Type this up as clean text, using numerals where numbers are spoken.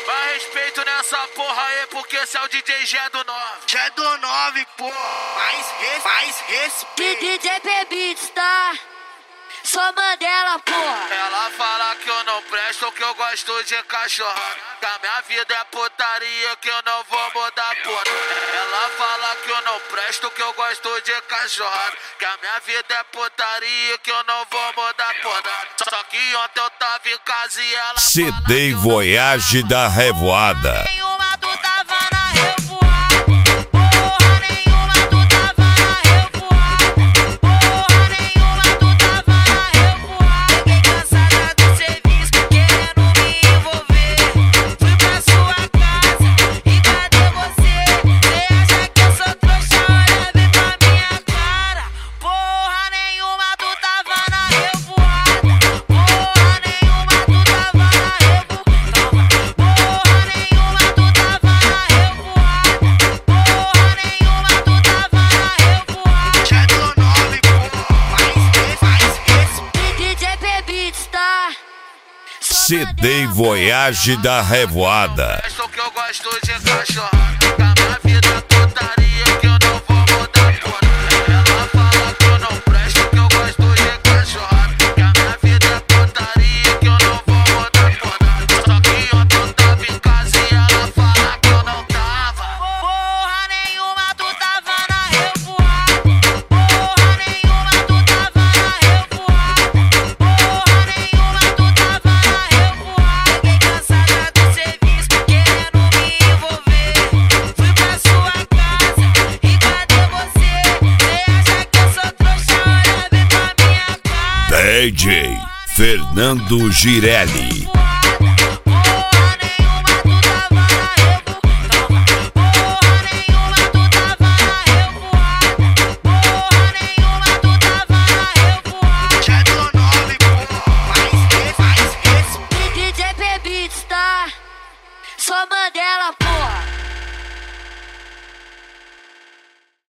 Vai respeito nessa porra aí, porque esse é o DJ Gé do 9. Gé do 9, pô. Mais respeito. DJ Beats, tá? Sou Mandela, porra. Ela fala que eu não presto, que eu gosto de cachorro. Que a minha vida é putaria, que eu não vou mudar, porra. Ela fala que eu não presto, que eu gosto de cachorro. Que a minha vida é putaria, que eu não vou mudar, porra. Só que ontem eu tava em casa e ela CD Voyage da Revoada. Nenhuma tu tava na revoada. Porra nenhuma tu tava na revoada. Porra nenhuma tu tava na revoada. Fiquei cansada do serviço, querendo me envolver. Fui pra sua casa e cadê você? Você acha que eu sou trouxa? Olha bem pra minha cara. Porra nenhuma tu tava na revoada. Porra nenhuma tu tava na revoada. Porra nenhuma tu tava na revoada. Porra nenhuma tu tava na revoada. Gé do 9, pô. Mais respeito. DJ Beats, tá? CD Voyage da Revoada. presto, que eu gosto de cachorro. Que a minha vida é putaria, que eu não vou mudar, porra. Ela fala que eu não presto, que eu gosto de cachorro. Que a minha vida é putaria, que eu não vou mudar, porra. Só que ontem eu tava em casa e ela fala que eu não tava. Porra nenhuma tu tava na revoada. Porra nenhuma tu tava na revoada. Porra nenhuma tu tava na revoada. Fiquei cansada do serviço, querendo me envolver. Fui pra sua casa e cadê você? Você acha que eu sou trouxa? Olha bem pra minha cara. DJ Fernando Girelli. Porra nenhuma tu tava na revoada. Porra nenhuma tu tava na revoada. Porra nenhuma tu tava na revoada. Gé do 9, pô. Mais respeito. DJ Beats, tá? Sou Mandela, porra.